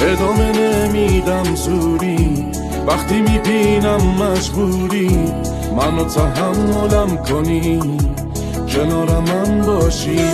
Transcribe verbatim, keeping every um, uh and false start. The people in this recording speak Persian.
ادامه نمیدم زوری، وقتی میبینم مجبوری منو تحملم کنی، کنار من باشی.